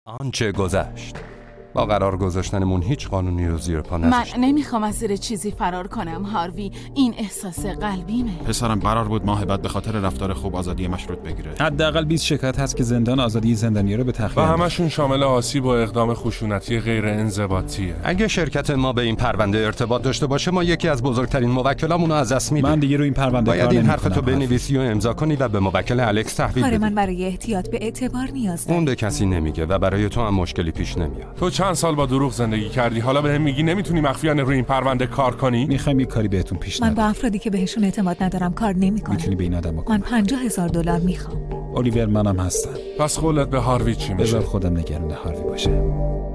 آنچه گذشت. با قرار گذاشتنمون هیچ قانونی رو زیر پا نذاشتیم. من نمیخوام از زیر چیزی فرار کنم هاروی، این احساس قلبیمه. پسرم قرار بود ماه بعد به خاطر رفتار خوب آزادی مشروط بگیره. حداقل 20 شکایت هست که زندان آزادی زندانی‌ها رو به تخلیه و همشون شامل آسیب و اقدام خشونتی غیر انضباطیه. اگه شرکت ما به این پرونده ارتباط داشته باشه ما یکی از بزرگترین موکلامون رو از دست میدیم. من دیگه رو این پرونده باید این حرفتو بنویسی و امضا کنی و به موکل الکس تحویل بدی. من برای احتیاط به اعتبار نیاز دارم. اون به کسی نمیگه و برای تو هم مشکلی پیش نمیاد. تو چند سال با دروغ زندگی کردی، حالا بهم میگی نمیتونی مخفیانه روی این پرونده کار کنی؟ میخوام یه کاری بهتون پیش من با افرادی که بهشون اعتماد ندارم کار نمیکنم. میتونی به این آدم بکنی. من $50,000 میخوام. الیور منم هستم. پس قولت به هاروی چی میشه؟ بذار خودم نگران هاروی باشه.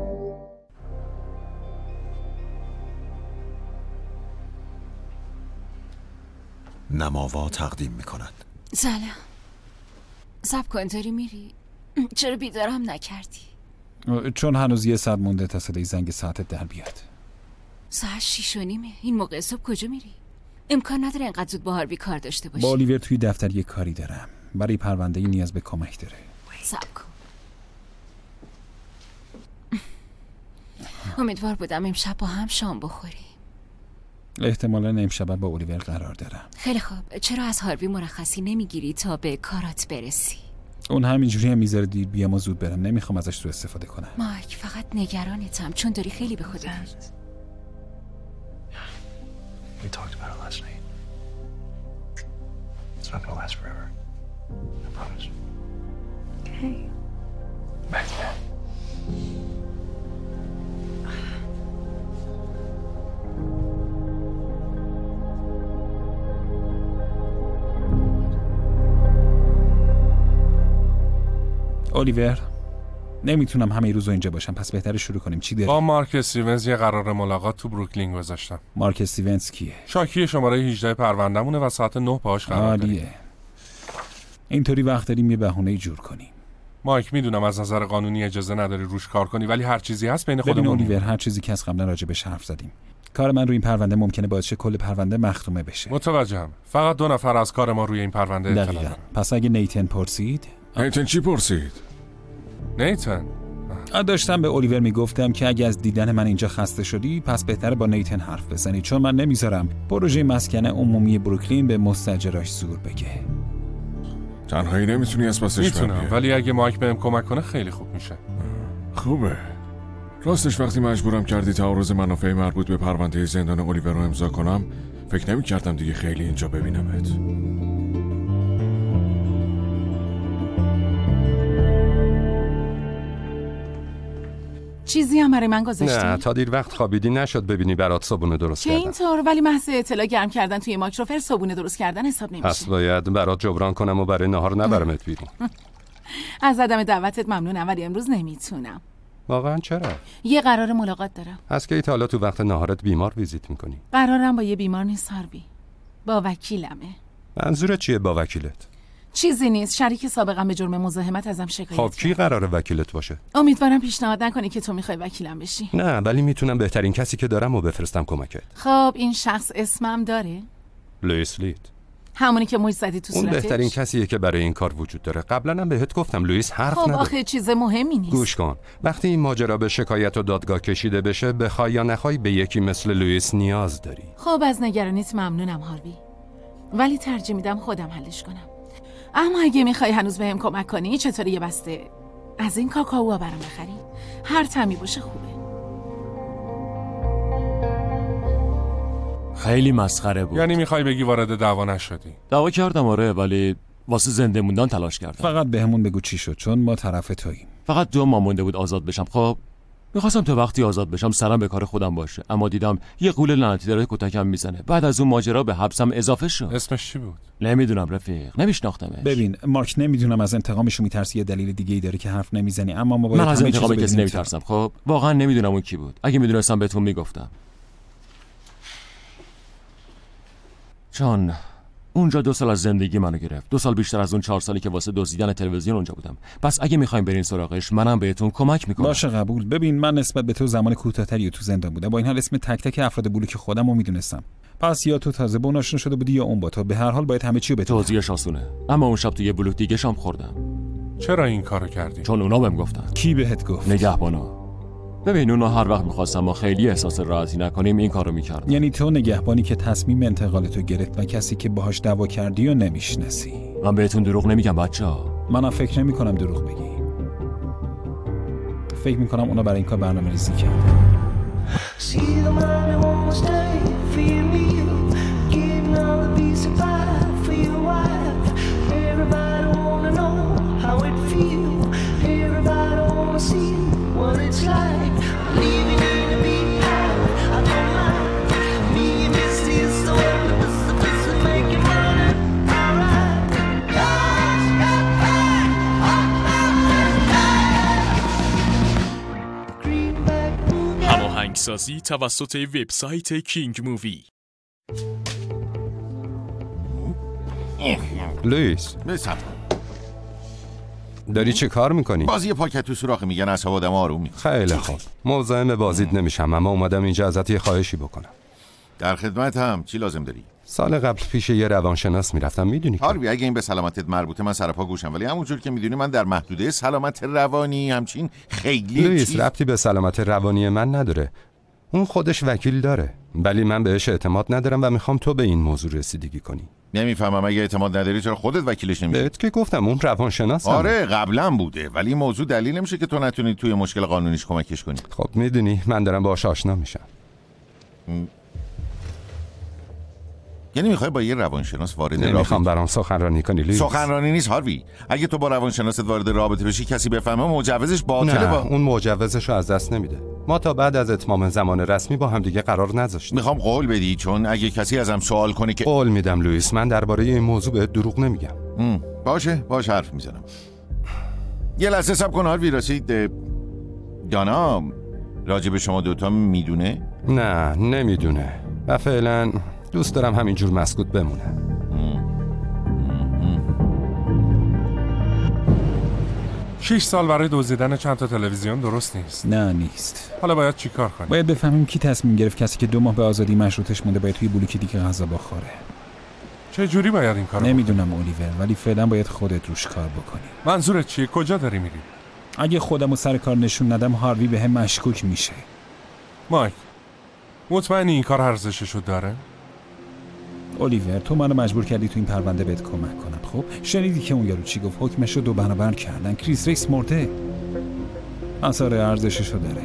نماوا تقدیم میکند. سلام. صبر کن، داری میری؟ چرا بیدارم نکردی؟ چون هنوز 1 ساعت مونده تا صدای زنگ ساعتت در بیاد. ساعت 6:30. این موقع صبح کجا میری؟ امکان نداره اینقدر زود با هاروی کار داشته باشی. با الیور توی دفتر یه کاری دارم. برای پرونده‌ای نیاز به کمک داره. صبر کن. امیدوار بودم امشب با هم شام بخوریم. احتمالاً امشب با الیور قرار دارم. خیلی خوب. چرا از هاروی مرخصی نمیگیری تا به کارات برسی؟ اون همینجوری هم میذاره دیر بیام و زود برم. نمیخوام ازش سوء استفاده کنم. مایک، فقط نگرانتم چون داری خیلی به خودت We talked about it last night. It's not gonna last forever. I promise. Okay. Back then. الیور نمیتونم همه روز اینجا باشم، پس بهتره شروع کنیم. چی داری؟ با مارک استیونز یه قرار ملاقات تو بروکلین گذاشتم. مارک استیونز کیه؟ شاکی شماره 18 پروندهمونه و ساعت 9 پاهاش قرار داریم. عالیه. اینطوری وقت داریم یه بهونه‌ای جور کنیم. مایک، میدونم از نظر قانونی اجازه نداری روش کار کنی، ولی هر چیزی هست بین خودمون. ببین الیور، هر چیزی که از قبلا راجبش حرف زدیم. کار من روی این پرونده ممکنه باعث شه کل پرونده مختومه بشه. متوجهم. فقط 2 نفر از کار ما روی این پرونده اطلاع دارن. پس اگه نیتن پرسید، نیتن چی پرسید؟ نیتن داشتم به الیور میگفتم که اگه از دیدن من اینجا خسته شدی پس بهتره با نیتن حرف بزنی، چون من نمیذارم پروژه مسکن عمومی بروکلین به مستاجراش زور بگه. تنهایی نمیتونی از پسش میتونم، ولی اگه مایک بهم کمک کنه خیلی خوب میشه. خوبه. راستش وقتی مجبورم کردی تعارض منافع مربوط به پرونده زندان الیور رو امضا کنم، فکر نمی‌کردم دیگه خیلی اینجا ببینمت. چیزی هم برای من گذاشتی؟ نه، تا دیر وقت خوابیدی نشد ببینی برات صبونه درست که کردم. اینطور، ولی محض اطلاع گرم کردن توی مایکروفر صبونه درست کردن حساب نمیشه. پس باید برات جبران کنم و برای نهار نبرمت بیرون. از عدم دعوتت ممنونم ولی امروز نمیتونم. واقعا چرا؟ یه قرار ملاقات دارم. از کی تا حالا تو وقت نهارت بیمار ویزیت میکنی؟ قرارم با یه بیمار نیست هاروی، با وکیلمه. منظورت چیه با وکیلت؟ چیزی نیست، شریک سابقم به جرم مزاحمت ازم شکایت خب کی قراره وکیلت باشه؟ امیدوارم پیشنهاد نکنی که تو میخوای وکیلم بشی. نه، ولی میتونم بهترین کسی که دارم و بفرستم کمکت. خب این شخص اسمم داره؟ لوئیس لید. همونی که موج زدی تو صورتش؟ اون بهترین کسیه که برای این کار وجود داره. قبلا هم بهت گفتم لوئیس حرف نداره. خب آخه چیز مهمی نیست. گوش کن، وقتی این ماجرا به شکایت و دادگاه کشیده بشه، بخوای یا نخوای به یکی مثل لوئیس نیاز داری. خب از نگرانیت ممنونم هاروی، ولی ترجیح میدم خودم حلش کنم. اما اگه میخوای هنوز بهم کمک کنی، چطوری یه بسته از این کاکائو برام بخری؟ هر طعمی باشه خوبه. خیلی مسخره بود. یعنی میخوای بگی وارد دعوا نشدی؟ دعوا کردم آره، ولی واسه زنده موندن تلاش کردم. فقط بهمون بگو چی شد، چون ما طرف توییم. فقط 2 ماه مونده بود آزاد بشم. خب میخواستم تا وقتی آزاد بشم سرم به کار خودم باشه، اما دیدم یه قول لعنتی داره کتکم میزنه. بعد از اون ماجرا به حبسم اضافه شد. اسمش چی بود؟ نمیدونم رفیق، نمیشناختمش. ببین مارک، نمیدونم از انتقامش میترسی یا دلیل دیگه‌ای داره که حرف نمیزنی، اما ما باید من از انتقام کسی نمیترسم. خب واقعا نمیدونم اون کی بود. اگه میدونستم بهتون میگفتم. چون اونجا 2 سال از زندگی منو گرفت. 2 سال بیشتر از اون 4 سالی که واسه دزدیدن تلویزیون اونجا بودم. پس اگه میخوایم برین سراغش، منم بهتون کمک میکنم. باشه قبول. ببین من نسبت به تو زمان کوتاه‌تری تو زندان بودم، با این حال اسم تک تک افراد بلوک خودمو میدونستم. پس یا تو تازه با اون آشنا شده بودی یا اون با تو. به هر حال باید همه چی رو بتونی. توضیحش آسونه. اما اون شب تو یه بلوک دیگه شام خوردم. چرا این کارو کردی؟ چون اونا بهم گفتن. کی بهت گفت؟ نگهبانا. ببین اونا هر وقت می‌خواستن ما خیلی احساس راحتی نکنیم این کارو می‌کردن. یعنی تو نگهبانی که تصمیم انتقالتو گرفت و کسی که باهاش دعوا کردی و نمیشناسی. من بهتون دروغ نمیگم بچه‌ها. منم فکر نمی‌کنم دروغ بگی. فکر می‌کنم اونا برای این کار برنامه‌ریزی کردن. هماهنگسازی توسط وبسایت کینگ مووی. لوئیس داری چه کار میکنی؟ بازی پاکت تو سوراخ میگن اصحاب آدم آروم میکنه. خیلی خوب، مزاحم بازیت نمیشم، اما اومدم اینجا ازت یه خواهشی بکنم. در خدمتم. چی لازم داری؟ سال قبل پیش یه روانشناس میرفتم، میدونی که هاروی اگه این به سلامتت مربوطه من سرپا گوشم، ولی همونجور که میدونی من در محدوده سلامت روانی همچین خیلی لوئیس ربطی به سلامت روانی من نداره. اون خودش وکیل داره، ولی من بهش اعتماد ندارم و میخوام تو به این موضوع رسیدگی کنی. نمیفهمم اگه اعتماد نداری چرا خودت وکیلش نمیشی؟ بهت که گفتم اون روانشناسه. آره قبلا بوده، ولی این موضوع دلیل نمیشه که تو نتونی توی مشکل قانونیش کمکش کنی. خب میدونی من دارم باهاش آشنا میشم. یعنی میخوای با یه روانشناس وارد رابطه؟ نمیخوام برام سخنرانی کنی لوئیس. سخنرانی نیست هاروی. اگه تو با روانشناست وارد رابطه بشی کسی بفهمه مجوزش باطله. نه اون مجوزشو از دست نمیده. ما تا بعد از اتمام زمان رسمی با هم دیگه قرار نذاشتیم. میخوام قول بدی، چون اگه کسی ازم سوال کنه که قول میدم لوئیس، من درباره این موضوع بهت دروغ نمیگم. باشه حرف میزنم. یه لحظه صبر کن هاروی. رسید دانا راجع به شما دوتا میدونه؟ نه نمیدونه و فعلا دوست دارم همینجور مسکوت بمونه. 6 سال برای دزدیدن چند تا تلویزیون درست نیست. نه نیست. حالا باید چی کار کنیم؟ باید بفهمیم کی تصمیم گرفت کسی که 2 ماه به آزادی مشروطش مونده باید توی بلوک دیگه غذا بخوره. چه جوری باید این کارو نمیدونم اولیور، ولی فعلا باید خودت روش کار بکنی. منظورت چیه؟ کجا داری میری؟ اگه خودمو سر کار نشون ندم هاروی بهم مشکوک میشه. مایک مطمئنی این کار ارزششو داره؟ اولیور تو منو مجبور کردی تو این پرونده بهت کمک کنم. خب شنیدی که اون یارو چی گفت؟ حکمشو 2 برابر کردن. کریس ریس مرده. آثار ارزششو داره.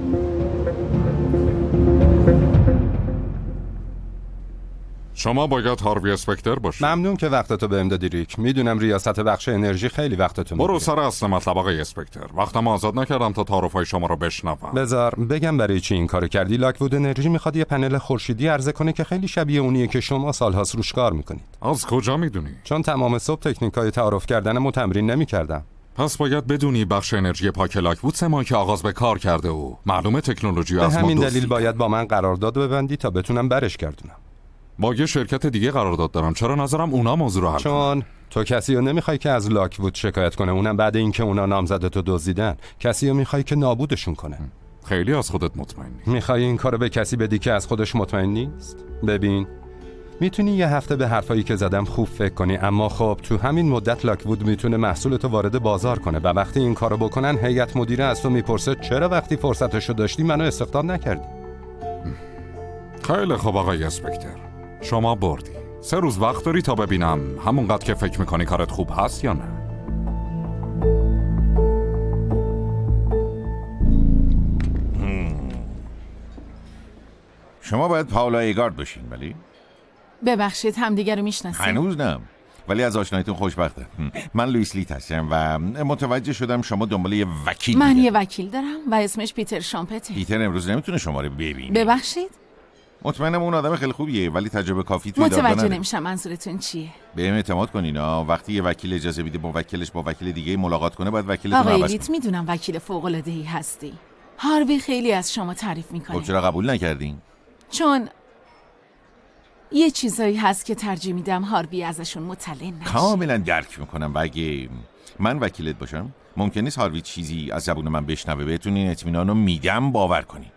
شما باید هاروی اسپکتر باشی. ممنون که وقتتو بهم دادی ریک. میدونم ریاست بخش انرژی خیلی وقتتو میگیره. برو سر اصل مطلب آقای اسپکتر. وقتم آزاد نکردم تا تعارفای شما رو بشنوم. بذار بگم برای چی این کارو کردی. لاکوود انرژی میخواد یه پنل خورشیدی عرضه کنه که خیلی شبیه اونیه که شما سالهاست روش کار میکنید. از کجا میدونی؟ چون تمام صبح تکنیکای تعارف کردنمو تمرین نمیکردم. پس باید بدونی بخش انرژی پاک لاکوود 3 ماه که آغاز به کار کرده و معلومه تکنولوژی از ما همین دلیل باید با من قرارداد ببندی تا بتونم برش گردونم. با یه شرکت دیگه قرارداد دارم. چرا نظرم اونا موضوع رو حل کنن؟ چون تو کسی رو نمیخوای که از لاکوود شکایت کنه، اونم بعد اینکه اونا نامزدتو دزدیدن. کسی رو میخوای که نابودشون کنه. خیلی از خودت مطمئنی؟ میخوای این کارو به کسی بدی که از خودش مطمئن نیست؟ ببین میتونی یه هفته به حرفایی که زدم خوب فکر کنی، اما خب تو همین مدت لاکوود میتونه محصولتو وارد بازار کنه و وقتی این کارو بکنن هیئت مدیره از تو میپرسه چرا وقتی فرصتشو داشتی منو استخدام نکردی؟ خیلی خوب آقای اسپکتر، شما بردی. 3 روز وقت داری تا ببینم همونقدر که فکر میکنی کارت خوب هست یا نه. شما باید پاولا ایگارد باشین. ولی ببخشید همدیگه رو میشناسیم؟ هنوز نه، ولی از آشناییتون خوشبختم. من لوئیس لیت هستم و متوجه شدم شما دنبال یه وکیل. من یه وکیل دارم و اسمش پیتر شامپته. پیتر امروز نمیتونه شما رو ببینه. ببخشید؟ مطمئنم اون آدم خیلی خوبیه ولی تجربه کافی توی دادگاه متوجه نداره. نمیشم منظورتون چیه؟ بهم اعتماد کنین. وقتی یه وکیل اجازه میده با وکیلش با وکیل دیگه ملاقات کنه باید وکیلتون آقای عوض لیت کنه. میدونم وکیل فوق العاده ای هستی. هاروی خیلی از شما تعریف میکنه. خب چرا قبول نکردین؟ چون یه چیزایی هست که ترجیح میدم هاروی ازشون مطلع نشه. کاملا درک میکنم و اگه من وکیلت باشم ممکن نیست هاروی چیزی از زبون من بشنوه. بهتون این اطمینانو میدم، باور کنین.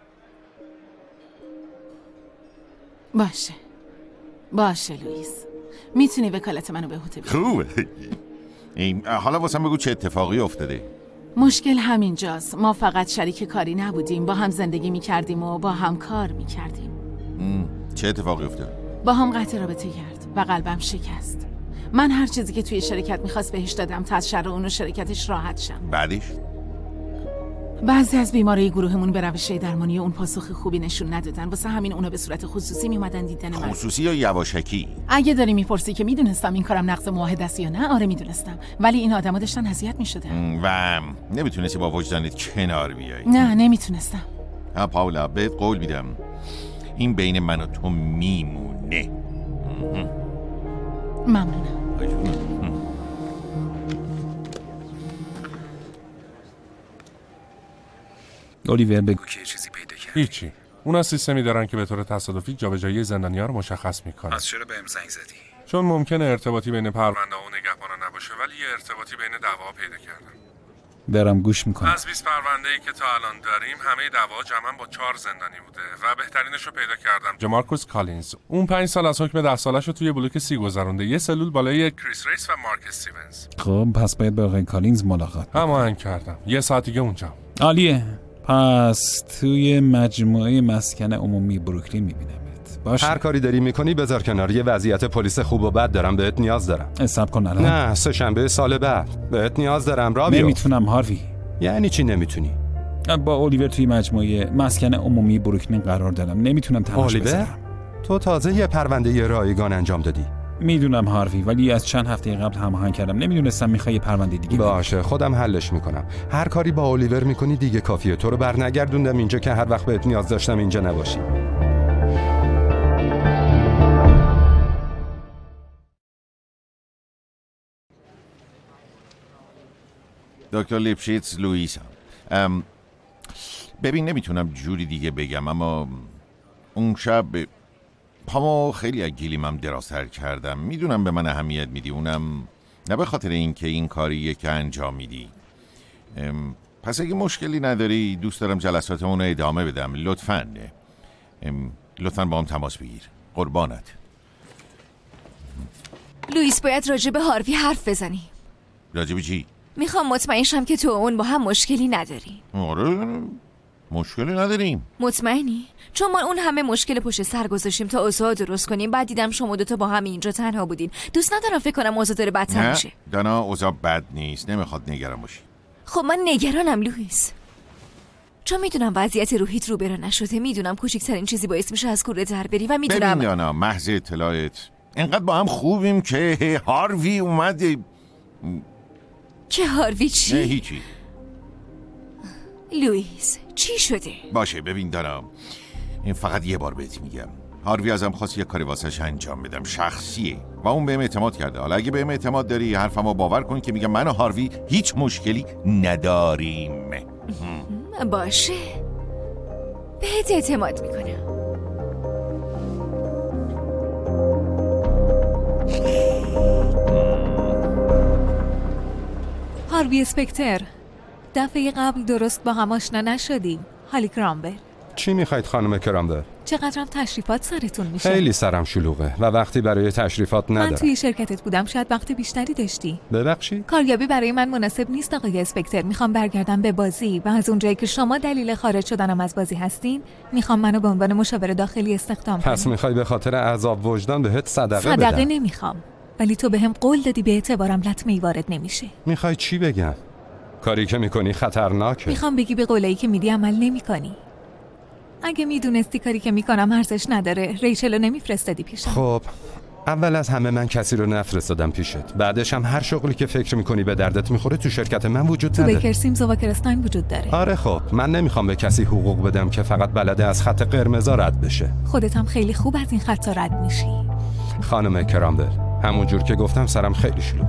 باشه لوئیس، میتونی وکالت منو به عهده بگیری. خوبه. حالا واسم بگو چه اتفاقی افتاده؟ مشکل همینجاست. ما فقط شریک کاری نبودیم، با هم زندگی میکردیم و با هم کار میکردیم. چه اتفاقی افتاده؟ با هم قطع رابطه کرد و قلبم شکست. من هر چیزی که توی شرکت میخواست بهش دادم تا از شر اون و شرکتش راحت شم. بعدش؟ بعضی از بیماری گروهمون به روش درمانی اون پاسخ خوبی نشون ندادن، واسه همین اونا به صورت خصوصی میومدن دیدن من. خصوصی یا یواشکی؟ اگه داری میپرسی که میدونستم این کارم نقض معاهده است یا نه، آره میدونستم، ولی این آدما داشتن اذیت میشدن و نمیتونستی با وجدانت کنار بیای؟ نه نمیتونستم. پاولا بهت قول میدم این بین من و تو میمونه. ممنونم. الیور بگو که چیزی پیدا کرد. هیچی. اونا سیستمی دارن که به طور تصادفی جابجایی زندانی‌ها رو مشخص میکنن. پس چرا بهم زنگ زدی؟ چون ممکنه ارتباطی بین پرونده و نگهبانا نباشه، ولی یه ارتباطی بین دعوا پیدا کردن. برام گوش میکنم. از 20 پرونده‌ای که تا الان داریم همه دعوا جمعاً با 4 زندانی بوده و بهترینش رو پیدا کردم. جمارکوس کالینز. اون 5 سال از حکم 10 سالش رو توی بلوک سی گذرونده. یه سلول بالای کریس ریس و مارک استیونز. خب پس باید با آقای کالینز ملاقات. هماهنگ کردم. یه ساعت دیگه اونجا. عالیه. پس توی مجموعه مسکن عمومی بروکلین میبینمت. باشه. هر کاری داری میکنی بذار کنار. یه وضعیت پلیس خوب و بد دارم، بهت نیاز دارم. حساب کن الان. نه، سه‌شنبه سال بعد بهت نیاز دارم. رابیو نمیتونم هاروی. یعنی چی نمیتونی؟ با الیور توی مجموعه مسکن عمومی بروکلین قرار دارم، نمیتونم تنهاش بذارم. تو تازه یه پرونده رایگان انجام دادی. میدونم هاروی، ولی از چند هفته قبل هماهنگ کردم. نمیدونستم میخوای پرونده دیگه. باشه خودم حلش میکنم. هر کاری با الیور میکنی دیگه کافیه. تو رو برنگردوندم اینجا که هر وقت بهت نیاز داشتم اینجا نباشی. دکتر لیپشیتز لوئیسم. ببین نمیتونم جوری دیگه بگم، اما اون شب پامو خیلی از گلیمم درازتر کردم. میدونم به من اهمیت میدی، اونم نه به خاطر اینکه این کاریه که انجام میدی. پس اگه مشکلی نداری دوست دارم جلساتمون رو ادامه بدم. لطفاً با هم تماس بگیر. قربانت. لوئیس باید راجع به هاروی حرف بزنی. راجع به چی؟ میخوام مطمئن شم که تو اون با هم مشکلی نداری. آره مشکلی نداریم. مطمئنی؟ چون ما اون همه مشکل پشت سر گذاشتیم تا اوضاع درست کنیم، بعد دیدم شما دوتا با هم اینجا تنها بودین. دوست ندارم فکر کنم اوضاع داره بدتر میشه. نه دانا، اوضاع بد نیست، نمیخواد نگران باشی. خب من نگرانم لوئیس، چون میدونم وضعیت روحیت رو برا نشده. میدونم کوچکترین چیزی باعث میشه از کوره در بری و میدونم. ببین دانا، محض اطلاعت اینقدر با هم خوبیم که هاروی اومد. که هاروی چی؟ نه هیچی. لوئیس چی شده؟ باشه ببین دانا، این فقط یه بار بهت میگم. هاروی ازم خواست یه کاری واسش انجام بدم، شخصیه و اون بهم اعتماد کرده. حالا اگه بهم اعتماد داری حرفمو باور کن که میگم من و هاروی هیچ مشکلی نداریم. باشه بهت اعتماد میکنم. هاروی اسپکتر، دفعه قبل درست با هم آشنا نشدیم. هالی کرامبل. چی میخواید خانم کرامبل؟ چقدرم تشریفات سرتون میشه؟ خیلی سرم شلوغه و وقتی برای تشریفات ندارم. من توی شرکتت بودم، شاید وقت بیشتری داشتی. ببخشید؟ کاریابی برای من مناسب نیست آقای اسپکتر. میخوام برگردم به بازی و از اونجایی که شما دلیل خارج شدنم از بازی هستین، میخوام منو به عنوان مشاور داخلی استخدام کنید. پس میخوای به خاطر عذاب وجدان بهت صدقه بدم؟ نمیخوام، ولی تو بهم قول دادی به اعتبارم لطمه‌ای وارد نمیشه. میخوای چی بگم؟ کاری که میکنی خطرناکه. میخوام بگی به قولایی که میدی عمل نمیکنی. اگه میدونستی کاری که میکنم ارزش نداره، ریچل رو نمیفرستادی پیشم. خب اول از همه من کسی رو نفرستادم پیشت. بعدش هم هر شغلی که فکر میکنی به دردت میخوره تو شرکت من وجود نداره. تو بیکر سیمز و واکرستاین وجود داره. آره خب من نمیخوام به کسی حقوق بدم که فقط بلده از خط قرمزا رد بشه. خودت هم خیلی خوب از این خطا رد میشی. خانم کرامبل، همونجور که گفتم سرم خیلی شلوغه.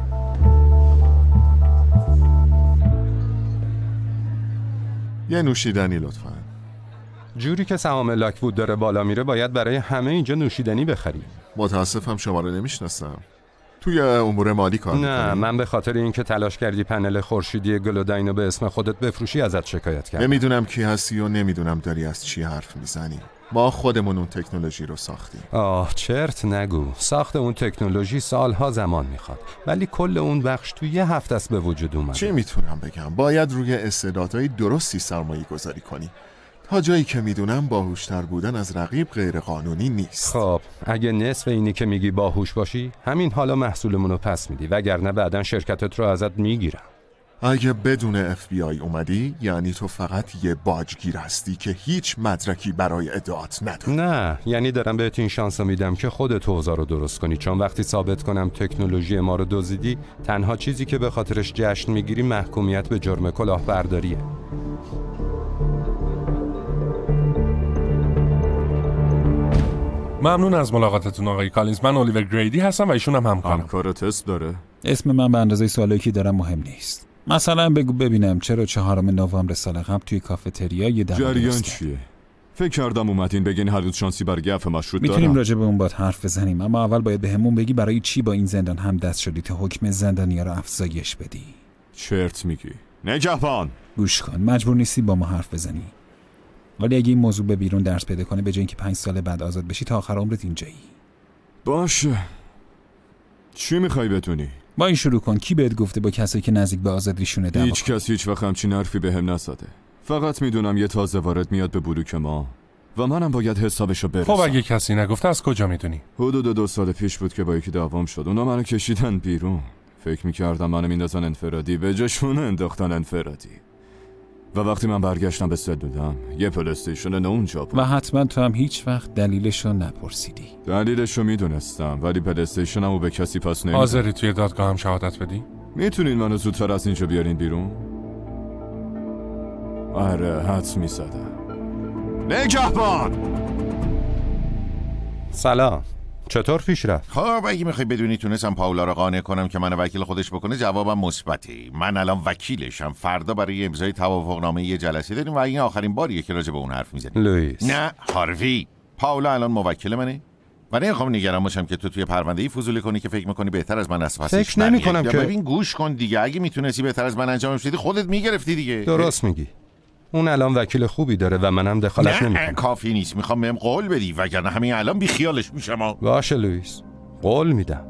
یه نوشیدنی لطفاً. جوری که سهام لاکوود داره بالا میره باید برای همه اینجا نوشیدنی بخری. متاسفم شما رو نمیشناسم. توی امور مالی کار میکنی؟ نه، من به خاطر اینکه تلاش کردی پنل خورشیدی گلوداینو به اسم خودت بفروشی ازت شکایت کردم. نمیدونم کی هستی و نمیدونم داری از چی حرف میزنی. ما خودمون اون تکنولوژی رو ساختیم. چرت نگو. ساخت اون تکنولوژی سالها زمان میخواد، ولی کل اون بخش تو یه هفته است به وجود اومده. چی میتونم بگم؟ باید روی استعدادهای درستی سرمایه گذاری کنی. تا جایی که میدونم باهوشتر بودن از رقیب غیر قانونی نیست. خب اگه نصف اینی که میگی باهوش باشی، همین حالا محصولمون رو پس میدی، وگرنه بعداً شرکتت رو ازت میگیرم. اگه بدون FBI اومدی، یعنی تو فقط یه باجگیر هستی که هیچ مدرکی برای ادعات نداری. نه، یعنی دارم بهت این شانس رو میدم که خودت اوضاع رو درست کنی، چون وقتی ثابت کنم تکنولوژی ما رو دزدیدی، تنها چیزی که به خاطرش جشن میگیری محکومیت به جرم کلاهبرداریه. ممنون از ملاقاتتون آقای کالینز. من الیور گریدی هستم و ایشون هم همکارم. همکار تست داره؟ اسم من به اندازه سوالی که دارم مهم نیست. مثلا بگو ببینم چرا 4 نوامبر سال قبل توی کافتریا یه دعوا جریان چیه؟ فکر کردم اومدین بگین هر روز شانسی برای گپ مشروط دارم. میتونیم راجع به اون باد حرف بزنیم، اما اول باید بهمون بگی برای چی با این زندان هم دست شدی تا حکم زندانیا رو افزایش بدی. چرت میگی. نگهبان گوش کن، مجبور نیستی با ما حرف بزنی، ولی اگه این موضوع به بیرون درس پیدا کنه، به جای اینکه 5 سال بعد آزاد بشی تا آخر عمرت اینجایی. باشه. چی میخوای بدونی؟ با این شروع کن. کی بهت گفته با کسی که نزدیک به آزادیشونه دعوا کنی؟ هیچ کس هیچ وقت همچین حرفی بهم نزده. فقط میدونم یه تازه وارد میاد به بلوک ما و منم باید حسابشو برسم. خب اگه کسی نگفته از کجا میدونی؟ حدود 2 سال پیش بود که با یکی دعوام شد. اونا منو کشیدن بیرون. فکر میکردم منو میندازن انفرادی، به جاشون انداختن انفرادی. و وقتی من برگشتم به سلولم، یه پلی‌استیشن نه اونجا بود. و حتما تو هم هیچ وقت دلیلشو نپرسیدی. دلیلشو میدونستم، ولی پلی‌استیشنمو به کسی پس نمیدم. حاضری توی دادگاه هم شهادت بدی؟ میتونین منو زودتر از اینجا بیارین بیرون؟ آره، حدس میزدم. نگهبان! سلام. چطور پیش رفت؟ خب اگه میخوای بدونی تونستم پاولا رو قانع کنم که منو وکیل خودش بکنه، جوابم مثبته. من الان وکیلشم. فردا برای امضای توافقنامه یه جلسه داریم و این آخرین باریه که راجع به اون حرف میزنیم. لوئیس. نه هاروی. پاولا الان موکل منه و نمیخوام نگران باشم که تو توی پرونده‌ای فضولی کنی که فکر می‌کنی بهتر از من از پسش. فکر نمی‌کنم که. ببین گوش کن دیگه، اگه میتونستی بهتر از من انجامش بدی خودت میگرفتی دیگه. درست میگی. اون الان وکیل خوبی داره و منم دخالت نمی‌کنم. کافی نیست، میخوام بهم قول بدی وگرنه همین الان بی خیالش میشم. باشه لوئیس، قول میدم.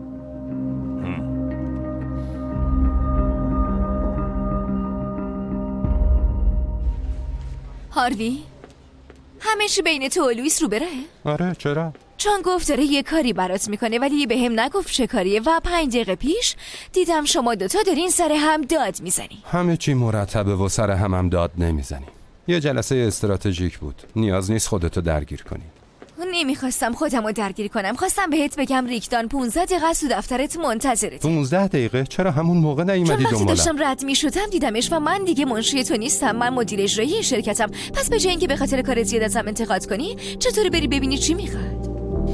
هاروی، همه چی بین تو و لوئیس رو بره؟ آره، چرا؟ چون گفت داره یه کاری برات میکنه ولی به هم نگفت چه کاریه و 5 دقیقه پیش دیدم شما دوتا دارین سر هم داد میزنی. همه چی مرتبه و سر هم داد نمیزنیم. یه جلسه استراتژیک بود. نیاز نیست خودتو درگیر کنی. نمیخواستم خودم رو درگیر کنم. خواستم بهت بگم ریکدان 15 دقیقه از تو دفترت منتظرت. 15 دقیقه؟ چرا همون موقع نیومدی دنبالم؟ چون وقتی داشتم رد میشدم دیدمش و من دیگه منشی تو نیستم. من مدیر اجرایی شرکتم. پس به جای اینکه به خاطر کار زیاد ازم انتقاد کنی، چطور بری ببینی چی میخواد؟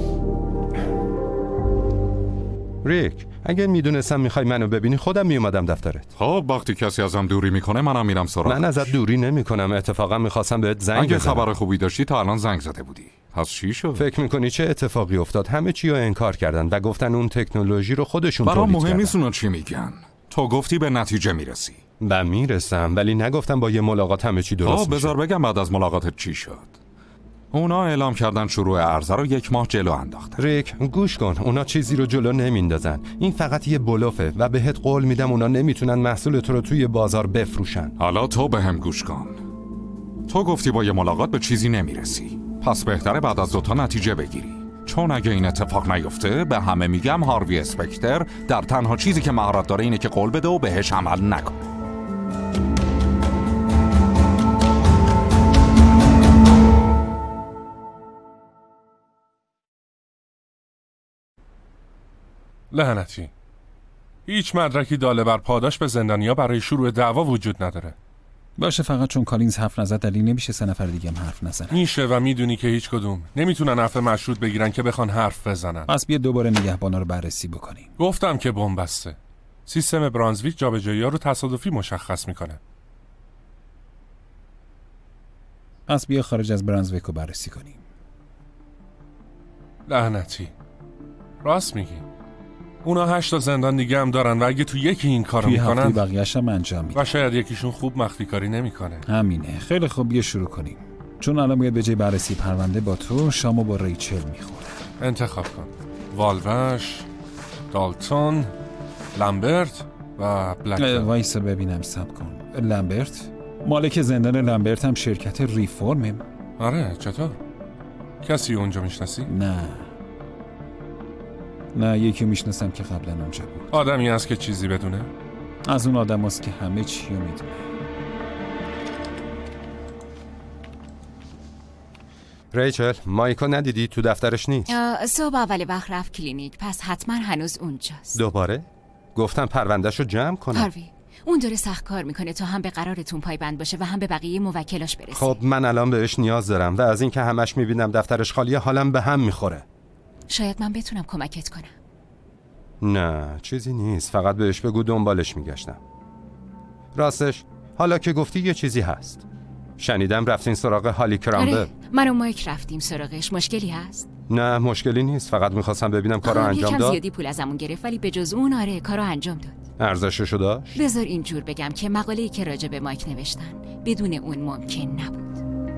ریک، اگه میدونستم میخوای منو ببینی خودم میومدم دفترت. خب وقتی کسی ازم دوری میکنه منم میرم سراغش. من ازت دوری نمیکنم، اتفاقا میخواستم بهت زنگ بزنم. اگه خبر خوبی داشتی تا الان زنگ زده بودی. پس چی شد؟ فکر میکنی چه اتفاقی افتاد؟ همه چی رو انکار کردن و گفتن اون تکنولوژی رو خودشون تولید کردن. برام مهم نیست اونا چی میگن. تو گفتی به نتیجه میرسی. و میرسم، ولی نگفتم با یه ملاقات همه چی درست میشه. بذار بگم بعد از ملاقاتت چی شد. اونا اعلام کردن شروع عرضه رو 1 ماه جلو انداختن. ریک، گوش کن، اونا چیزی رو جلو نمیندازن. این فقط یه بلوفه و بهت قول میدم اونا نمیتونن محصول تو رو توی بازار بفروشن. حالا تو بهم گوش کن. تو گفتی با یه ملاقات به چیزی نمیرسی. پس بهتره بعد از 2 نتیجه بگیری. چون اگه این اتفاق نیفته به همه میگم هاروی اسپکتر در تنها چیزی که مهارت داره اینه که قول بده و بهش عمل نکنه. لعنتی. هیچ مدرکی داله بر پاداش به زندانیا برای شروع دعوا وجود نداره. باشه، فقط چون کالینز حرف نزد دلیل نمیشه 3 نفر دیگه هم حرف نزنن. میشه و میدونی که هیچ کدوم نمیتونن حرف مشروط بگیرن که بخوان حرف بزنن. پس بیا دوباره نگهبانا رو بررسی بکنیم. گفتم که بمب بسته. سیستم برانزویک جابجایی‌ها رو تصادفی مشخص میکنه. پس بیا خارج از برانزویک رو بررسی کنیم. لعنتی. راست میگی. اونا 8 تا زندان دیگه هم دارن و اگه تو یکی این کارو میکنن، توی بقیه‌اش هم انجام میدن. و شاید یکیشون خوب مخفی کاری نمیکنه. همینه. خیلی خوب، بیا شروع کنیم. چون الان باید به جای بررسی پرونده با تو شامو با ریچل میخورم. انتخاب کن. والوش، دالتون، لامبرت و بلکفل. وایسا ببینم، صبر کن. لامبرت؟ مالک زندان لامبرت هم شرکت ریفورمه. آره، چطور؟ کسی اونجا میشناسی؟ نه، یکی میشناسم که قبلا اونجا بود. آدمی هست که چیزی بدونه؟ از اون آدم هست که همه چی رو میدونه. ریچل، مایکو ندیدی؟ تو دفترش نیست. صبح اول وقت رفت کلینیک، پس حتما هنوز اونجاست. دوباره؟ گفتم پروندهشو جمع کنم. هاروی، اون داره سخت کار میکنه تا هم به قرارتون پایبند باشه و هم به بقیه موکلاش برسه. خب من الان بهش نیاز دارم و از این که همش میبینم دفترش خالیه حالم به هم میخوره. شاید من بتونم کمکت کنم. نه چیزی نیست، فقط بهش بگو دنبالش میگشتم. راستش حالا که گفتی یه چیزی هست. شنیدم رفتین سراغ هالی کرامبل. آره، من و مایک رفتیم سراغش. مشکلی هست؟ نه مشکلی نیست، فقط میخواستم ببینم کارو انجام داد. یکم زیادی پول ازمون گرفت ولی به جز اون آره کارو انجام داد. ارزششو داشت؟ بذار اینجور بگم که مقاله‌ای که راجع به مایک نوشتن بدون اون ممکن نبود.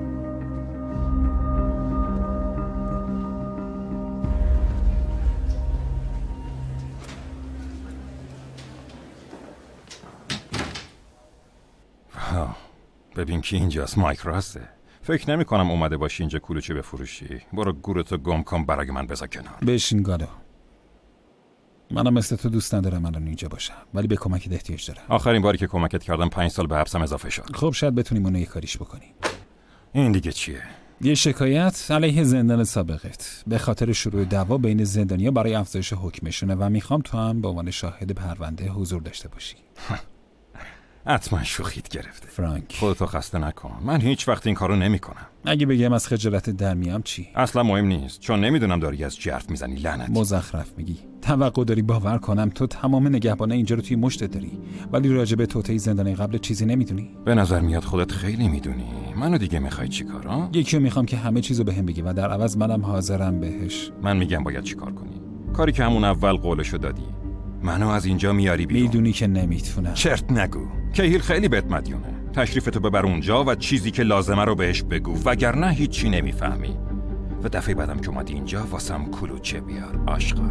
ببین کی اینجاست. مایک راسته. فکر نمی کنم اومده باشی اینجا کلوچه بفروشی. برو گورتو گم کن، برای من بذار کنار. بشین گالو. منم مثل تو دوست ندارم الان اینجا باشم، ولی به کمکت احتیاج دارم. آخرین باری که کمکت کردم 5 سال به حبسم اضافه شد. خب شاید بتونیم اونو یه کاریش بکنیم. این دیگه چیه؟ یه شکایت علیه زندان سابقت به خاطر شروع دعوا بین زندانیا برای افزایش حکمشونه و میخوام تو هم به عنوان شاهد پرونده حضور داشته باشی. حتما شوخیت گرفته. فرانک، خودتو خسته نکن. من هیچ وقت این کارو نمیکنم. اگه بگم از خجالت در میام چی؟ اصلا مهم نیست، چون نمیدونم داری از جرف میزنی. لعنت. مزخرف میگی. توقع داری باور کنم تو تمام نگهبانه اینجا رو توی مشتت داری، ولی راجع به توطئه زندانی قبل چیزی نمیدونی؟ به نظر میاد خودت خیلی میدونی. منو دیگه میخوای چیکار؟ یکی میخوام که همه چیزو بهم بگی و در عوض منم حاضرم بهش. من میگم باید چیکار کنی. کاری که همون اول قولشو دادی. منو از اینجا میاری بیرون. میدونی که نمیتونم. چرت نگو. کیهیل خیلی بهت مدیونه. تشریفتو ببر اونجا و چیزی که لازمه رو بهش بگو، وگرنه هیچی نمیفهمی. و دفعه بعدم که اومدی اینجا واسم کلوچه بیار. عاشقا.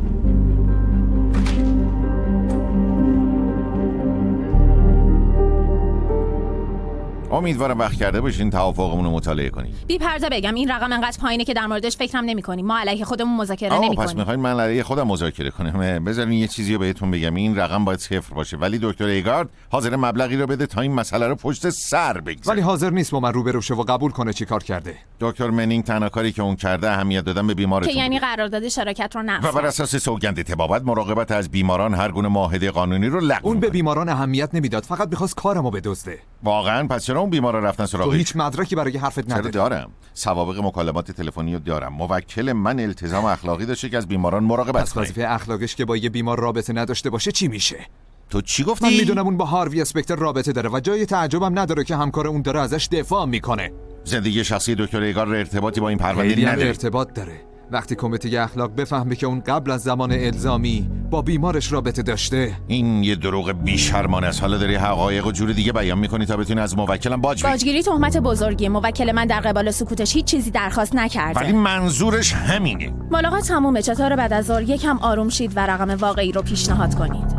امیدوارم وقت کرده باشین توافقمون رو مطالعه کنید. بی پرده بگم این رقم انقدر پایینه که در موردش فکرم نمی‌کنیم. ما علیه خودمون مذاکره نمی‌کنیم. پس می‌خواید من علیه خودم مذاکره کنم؟ بذارین یه چیزی رو بهتون بگم. این رقم باید 0 باشه، ولی دکتر ایگارد حاضر مبلغی رو بده تا این مسئله رو پشت سر بگذاره. ولی حاضر نیست با من روبرو شه و قبول کنه چیکار کرده. دکتر منینگ تنها کاری که اون کرده اهمیت دادن به بیمارتون که یعنی قرارداد شراکت رو نقض و بر اساس سوگند طبابت مراقبت از بیماران هر گونه معاهده قانونی رو لغو. اون به بیماران اهمیت نمیداد، فقط می‌خواست کارمو بدزده. واقعا؟ پس چرا اون بیمارا رفتن سراغ؟ تو هیچ مدرکی برای حرفت نداری. دارم. سوابق مکالمات تلفنی رو دارم. موکل من التزام اخلاقی داشته که از بیماران مراقبت کنه. وظیفه اخلاقش که با یه بیمار رابطه نداشته باشه چی میشه؟ تو چی گفتی؟ من میدونم اون با هاروی اسپکتر رابطه داره و جای تعجبم نداره که همکار اون داره ازش دفاع میکنه. زندگی شخصی دکتر ایگار ارتباطی با این پرونده نداره. ارتباط داره. وقتی کمیته اخلاق بفهمه که اون قبل از زمان الزامی با بیمارش رابطه داشته. این یه دروغ بی‌شرمانه است. حالا داری حقایق و جور دیگه بیان می‌کنی تا بتونی از موکلم باج بگیری. باجگیری تهمت بزرگیه. موکل من در قبال سکوتش هیچ چیزی درخواست نکرده. ولی منظورش همینه. ملاقات تمومه. چطور بعد از ظهر یکم آروم شید و رقم واقعی رو پیشنهاد کنید.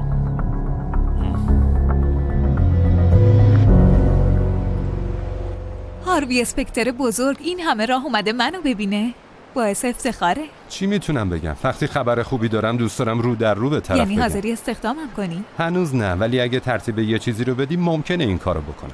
هاروی اسپکتر بزرگ این همه راه اومده منو ببینه. باعث افتخاره. چی میتونم بگم؟ وقتی خبر خوبی دارم دوست دارم رو در رو به طرف یعنی بگم. حاضری استخدامم کنی؟ هنوز نه، ولی اگه ترتیب یه چیزی رو بدی ممکنه این کارو بکنم.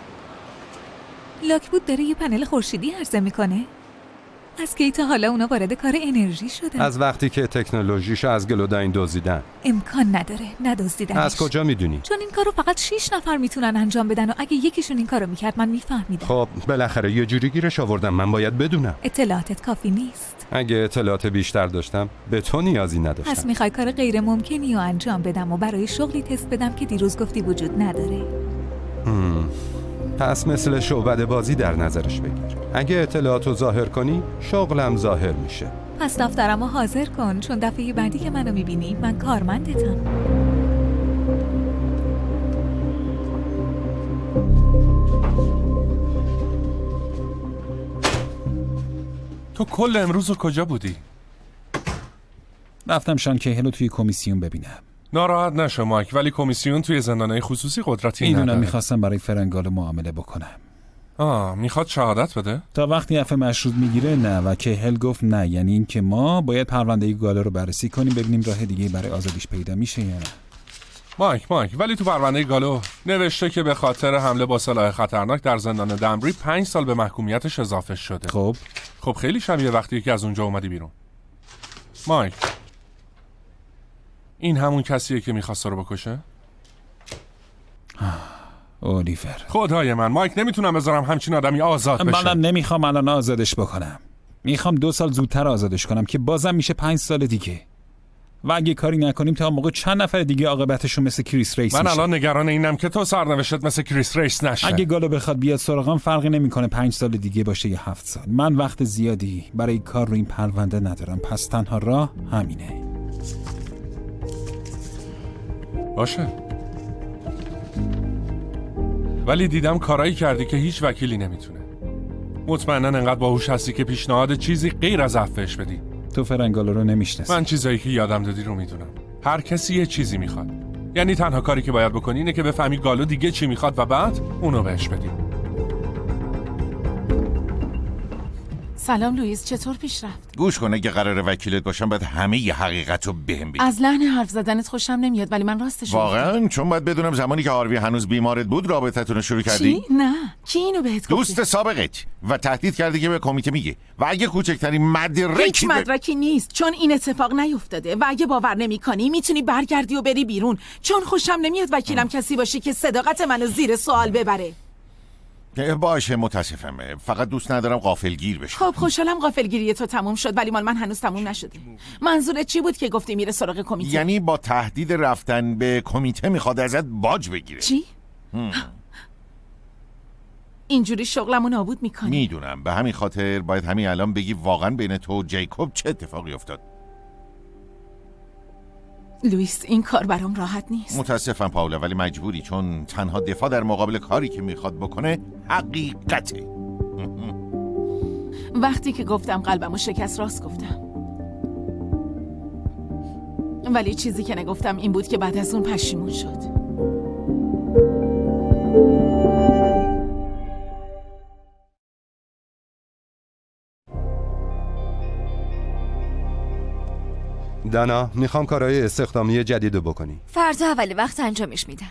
لاکوود داره یه پنل خورشیدی عرضه میکنه. از کی تا حالا اونا وارد کار انرژی شدن؟ از وقتی که تکنولوژیشو از گلوداین دزدیدن. امکان نداره ندزدیدنش. از کجا میدونی؟ چون این کارو فقط 6 نفر میتونن انجام بدن و اگه یکیشون این کارو میکرد من میفهمیدم. خب بالاخره یه جوری گیرش آوردم، من باید بدونم. اطلاعاتت کافی نیست. اگه اطلاعات بیشتر داشتم به تو نیازی نداشتم. پس میخوای کار غیر ممکنی رو انجام بدم و برای شغلی تست بدم که دیروز گفتی وجود نداره. پس مثل شعبده بازی در نظرش بگیر. اگه اطلاعاتو ظاهر کنی شغلم ظاهر میشه. پس دفترمو حاضر کن، چون دفعه بعدی که منو میبینی من کارمندتم. تو کل امروز رو کجا بودی؟ رفتم شان کیهل رو توی کمیسیون ببینم. ناراحت نشو مایک، ولی کمیسیون توی زندانهای خصوصی قدرتی نداره. میدونم، میخواستم برای فرنگال معامله بکنم. میخواد شهادت بده؟ تا وقتی عفو مشروط میگیره نه، و کیهل گفت نه، یعنی این که ما باید پرونده گالو رو بررسی کنیم ببینیم راه دیگه برای آزادیش پیدا میشه یا نه. مایک ولی تو پرونده گالو نوشته که به خاطر حمله با سلاح خطرناک در زندان دمبری 5 سال به محکومیتش اضافه شده. خب خیلی شبیه وقتی که از اونجا اومدی بیرون. مایک، این همون کسیه که میخواست رو بکشه؟ اولیور. خدای من مایک، نمیتونم بذارم همچین آدمی آزاد بشه. منم نمیخوام الان آزادش بکنم. میخوام 2 سال زودتر آزادش کنم که بازم میشه 5 سال دیگه. و اگه کاری نکنیم تا موقع چند نفر دیگه عاقبتشون مثل کریس ریس من میشه. الان نگران اینم که تو سرنوشتت مثل کریس ریس نشه. اگه گالو بخواد بیاد سراغم فرقی نمیکنه 5 سال دیگه باشه یا 7 سال. من وقت زیادی برای کار رو این پرونده ندارم، پس تنها راه همینه. باشه، ولی دیدم کارایی کردی که هیچ وکیلی نمیتونه. مطمئناً انقدر باهوش هستی که پیشنهاد چیزی غیر از عفوش بدی. تو فرنگالو رو نمیشناسی. من چیزایی که یادم دادی رو میدونم. هر کسی یه چیزی میخواد، یعنی تنها کاری که باید بکنی اینه که بفهمی گالو دیگه چی میخواد و بعد اونو بهش بدی. سلام لوئیس، چطور پیش رفت؟ گوش کن، اگه قراره وکیلت باشم باید همه ی حقیقت رو بهم بگی. از لحن حرف زدنت خوشم نمیاد، ولی من راستش واقعا؟ چون باید بدونم زمانی که هاروی هنوز بیمارت بود رابطتون رو شروع کردی؟ چی؟ نه، کی اینو بهت گفت؟ دوست سابقت، و تهدید کردی که به کمیته میگه، و اگه کوچکترین مدرکی هیچ مدرکی نیست، چون این اتفاق نیفتاده. و اگه باور نمی‌کنی میتونی برگردی و بری بیرون، چون خوشم نمیاد وکیلم کسی باشه که صداقت منو زیر سوال ببره. باشه، متاسفم، فقط دوست ندارم غافلگیر بشم. خب خوشحالم غافلگیری تو تموم شد، ولی مال من هنوز تموم نشده. منظورت چی بود که گفتی میره سراغ کمیته؟ یعنی با تهدید رفتن به کمیته میخواد ازت باج بگیره. چی؟ اینجوری شغلمو نابود میکنی. میدونم، به همین خاطر باید همین الان بگی واقعا بین تو و جیکوب چه اتفاقی افتاد. لوئیس، این کار برام راحت نیست. متاسفم پاولا، ولی مجبوری، چون تنها دفاع در مقابل کاری که میخواد بکنه حقیقته. وقتی که گفتم قلبمو شکست راست گفتم، ولی چیزی که نگفتم این بود که بعد از اون پشیمون شد. دانا، میخوام کارهای استخدامی جدیدو بکنی. فردا اول وقت انجامش میدم.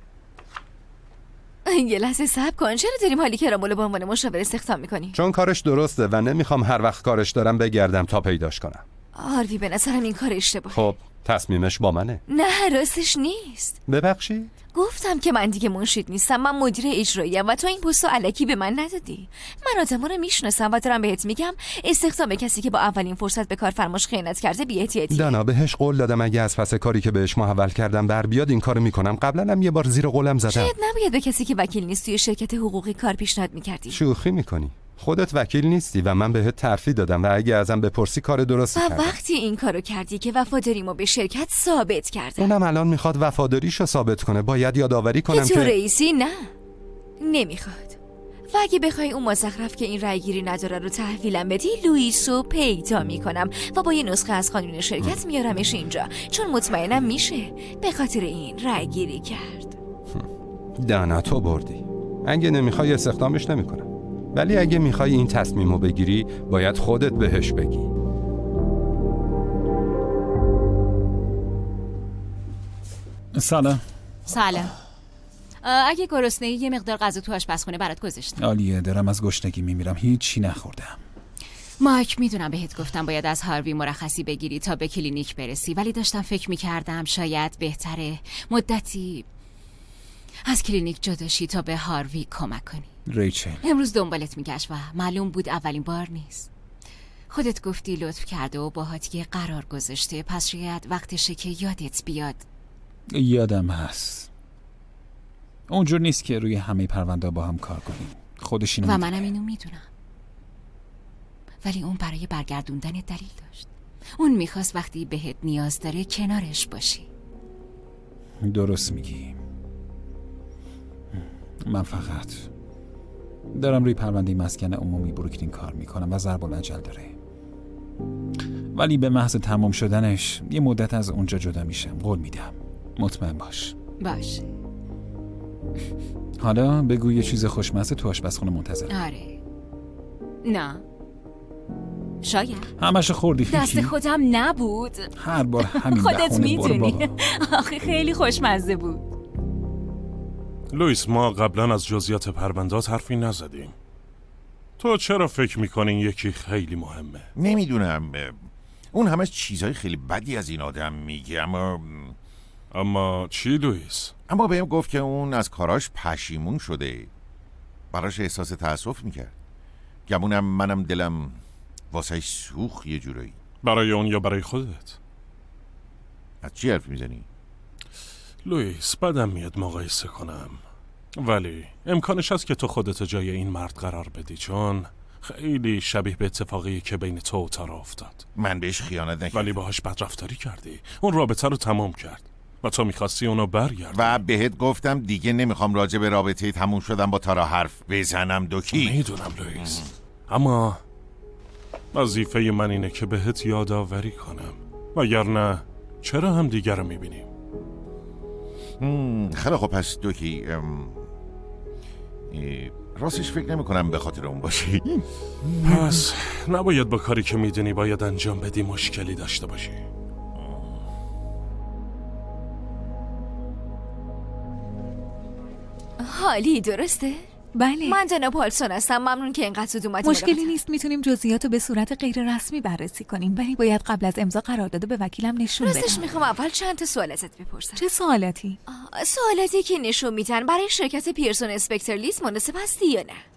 یه لحظه صبر کن، چرا داریم حالی کرامولو به عنوان مشاور استخدام میکنی؟ چون کارش درسته و نمیخوام هر وقت کارش دارم بگردم تا پیداش کنم. هاروی، به نظرم این کار اشتباهه. خب تصمیمش با منه. نه، راستش نیست. ببخشید؟ گفتم که من دیگه منشید نیستم، من مدیر اجراییم و تو این پستو الکی به من ندادی. من آدما رو میشناسم و دارم بهت میگم استخدام کسی که با اولین فرصت به کارفرماش خیانت کرده بی‌احتیاطیه. دانا، بهش قول دادم اگه از پس کاری که بهش محول کردم بر بیاد این کارو میکنم. قبلا هم یه بار زیر قولم زدم. شاید نباید به کسی که وکیل نیست توی شرکت حقوقی کار پیشنهاد میکردی. شوخی میکنی؟ خودت وکیل نیستی و من بهت ترفیع دادم و اگه ازم بپرسی کار درستی کردم. وقتی این کارو کردی که وفاداریمو به شرکت ثابت کردم. اونم الان میخواد وفاداریشو ثابت کنه. باید یادآوری کنم که تو رئیسی نه، نمیخواد. و اگه بخوای اون مزخرف که این رأیگیری نداره رو تحویلم بدی، لوئیسو پیدا میکنم و با یه نسخه از قانون شرکت میارمش اینجا، چون مطمئنم میشه به خاطر این رأیگیری کرد. دانا، تو بردی. اگه نمیخوای استخدامش نمیکنم، ولی اگه میخوای این تصمیمو بگیری باید خودت بهش بگی. سلام. سلام. اگه گرسنه‌ای یه مقدار غذا تو آشپزخونه برات گذاشتم. عالیه، دارم از گشنگی میمیرم، هیچی نخوردم. مایک، میدونم بهت گفتم باید از هاروی مرخصی بگیری تا به کلینیک برسی، ولی داشتم فکر میکردم شاید بهتره مدتی از کلینیک جداشی تا به هاروی کمک کنی. ریچل امروز دنبالت میگشت و معلوم بود اولین بار نیست. خودت گفتی لطف کرده و باهات یه قرار گذاشته، پس شاید وقتشه که یادت بیاد. یادم هست. اونجور نیست که روی همه پرونده با هم کار کنیم. خودش اینو و منم اینو میدونم. ولی اون برای برگردوندن دلیل داشت. اون میخواست وقتی بهت نیاز داره کنارش باشی. درست میگی. من فقط دارم روی پرونده مسکن عمومی بروکلین کار میکنم و ضرب العجل داره. ولی به محض تمام شدنش یه مدت از اونجا جدا میشم. قول میدم. مطمئن باش. باش. حالا بگو یه چیز خوشمزه تو آشپزخونه منتظر. آره. نه. شاید. همش خوردی هیچی؟ دست خودم نبود. هر بار همین خودت میدونی. آخه خیلی خوشمزه بود. لوئیس، ما قبلا از جزئیات پرونده‌ات حرفی نزدیم. تو چرا فکر میکنین یکی خیلی مهمه؟ نمیدونم، اون همه چیزهای خیلی بدی از این آدم میگه، اما چی لوئیس؟ اما بهم گفت که اون از کاراش پشیمون شده، براش احساس تأسف میکرد. گمونم منم دلم واسه سوخت یه جورایی. برای اون یا برای خودت؟ از چی حرف میزنی؟ لوئیس، بدم میاد مقایسه کنم، ولی امکانش هست که تو خودت جای این مرد قرار بدی، چون خیلی شبیه به اتفاقی که بین تو و تارا افتاد. من بهش خیانت نکردم، ولی باهاش بدرفتاری کردی. اون رابطه رو تمام کرد و تو میخواستی اونو برگردی. و بهت گفتم دیگه نمیخوام راجع به رابطه تموم شدن با تارا حرف بزنم. دوکی میدونم لوئیس، اما وظیفه من اینه که بهت یادآوری کنم، وگرنه چرا هم دیگر رو میبینیم؟ خیلی خب، پس دوکی راستش فکر نمی کنم به خاطر اون باشی. پس نباید با کاری که میدونی باید انجام بدی مشکلی داشته باشی. حالی درسته؟ بله. من جناب پالسون هستم. ممنون که اینقدر زود اومدی. مشکلی نیست، میتونیم جزئیاتو به صورت غیر رسمی بررسی کنیم، ولی باید قبل از امضا قرارداد به وکیلم نشون بدم. راستش میخوام اول چند تا سوال ازت بپرسم. چه سوالاتی؟ سوالاتی که نشون میدن برای شرکت پیرسون اسپکتر لیست مناسب هستی یا نه.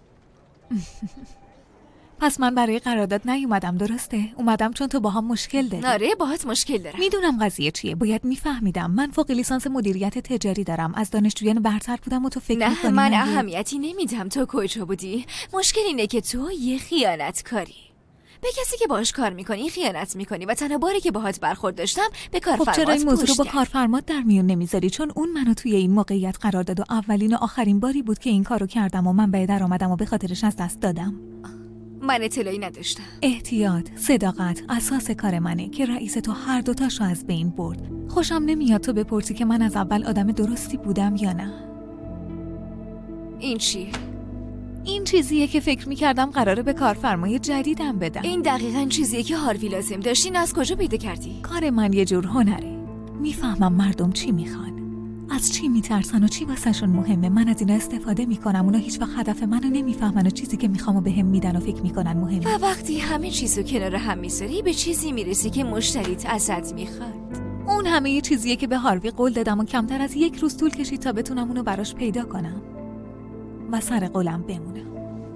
پس من برای قرارداد نیومدم، درسته؟ اومدم چون تو باهام مشکل داری. آره، باهات مشکل دارم. میدونم قضیه چیه، باید میفهمیدم. من فوق لیسانس مدیریت تجاری دارم، از دانشجویان برتر بودم و تو فکر می‌کنی نه، من اهمیتی نمیدم تو کجا بودی. مشکل اینه که تو یه خیانتکاری. به کسی که باهاش کار میکنی خیانت میکنی و تنها باری که باهات برخورد داشتم به کارفرمات. خب چرا این موضوع رو با کارفرمات در میون نمیذاری؟ چون اون منو توی این موقعیت قرار داد و اولین و آخرین باری بود که این کارو کردم و من به درآمدم و به خاطرش از دست دادم. من اطلاعی نداشتم. احتیاط، صداقت اساس کار منه که رئیس تو هر دوتاشو از بین برد. خوشم نمیاد تو بپرسی که من از اول آدم درستی بودم یا نه. این چیه؟ این چیزیه که فکر میکردم قراره به کارفرمای جدیدم بدم. این دقیقاً چیزیه که هاروی لازم داشتین. از کجا پیدا کردی؟ کار من یه جور هنره. میفهمم مردم چی میخوان، از چی میترسن و چی واسهشون مهمه. من از اینا استفاده میکنم. اونا هیچ وقت هدف منو نمیفهمن و چیزی که میخوامو بهم میدن و فکر میکنن مهمه. و وقتی همه چیزو کنار هم میذاری به چیزی میرسی که مشتریت ازت میخواد. اون همه یه چیزیه که به هاروی قول دادم و کمتر از 1 روز طول کشید تا بتونم اونو براش پیدا کنم و سر قولم بمونم.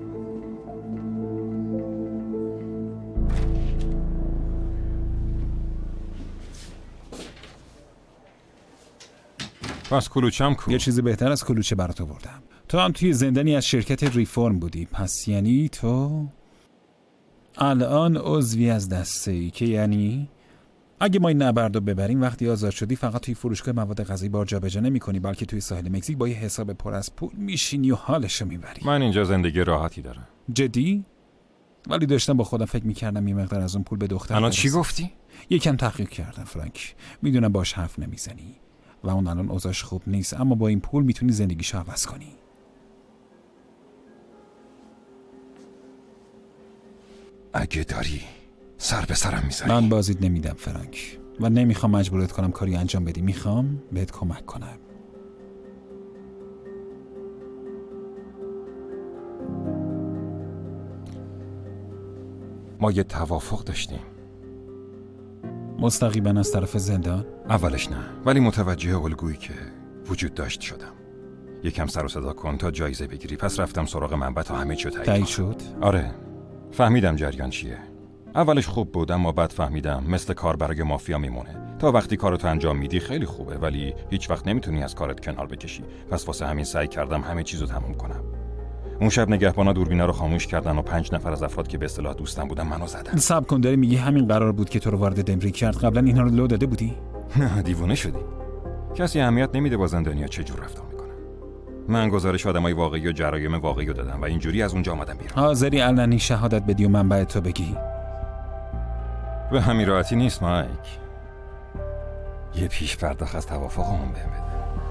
پس کلوچم کو؟ یه چیزی بهتر از کلوچه برات آوردم. تو هم توی زندانی از شرکت ریفورم بودی، پس یعنی تو الان عضوی از دسته‌ای که یعنی اگه ما این نبردو ببریم وقتی آزاد شدی فقط توی فروشگاه مواد غذایی بار جابجا نمی‌کنی، بلکه توی ساحل مکزیک با یه حساب پر از پول میشینی و حالشو میبری. من اینجا زندگی راحتی دارم. جدی؟ ولی داشتم با خودم فکر می‌کردم یه مقدار از اون پول به دختر الان چی گفتی؟ یکم تحقیق کردم فرانک. میدونم باش حرف نمیزنی و اون الان اوضاعش خوب نیست، اما با این پول میتونی زندگیشو عوض کنی. اگه داری سر به سرم میذاری. من بازیت نمیدم فرانک و نمیخوام مجبورت کنم کاری انجام بدی. میخوام بهت کمک کنم. ما یه توافق داشتیم. مستقیما از طرف زندان؟ اولش نه، ولی متوجه الگویی که وجود داشت شدم. یکم سر و صدا کن تا جایزه بگیری. پس رفتم سراغ منبع تا همه چیو تایید شد؟ آره، فهمیدم جریان چیه. اولش خوب بود اما بعد فهمیدم مثل کار برای مافیا میمونه. تا وقتی کارتو انجام میدی خیلی خوبه ولی هیچ وقت نمیتونی از کارت کنار بکشی. پس واسه همین سعی کردم همه چیزو تموم کنم. اون شب نگهبانا دوربینا رو خاموش کردن و 5 نفر از افراد که به اصطلاح دوستم بودن منو زدن. صبر کن، داری میگی همین قرار بود که تو رو وارد دمری کرد؟ قبلا اینا رو لو داده بودی؟ نه، دیوونه شدی. کسی اهمیت نمیده با زندانیا چه جور رفتار میکنن. من گزارش آدمای واقعی و جرایم واقعی رو دادم و اینجوری از اونجا اومدم بیرون. حاضری علنی شهادت بدی و منبع تو بگی؟ به همین راحتی نیست مایک. یه پیش پرداخت از توافقمون بهم بده.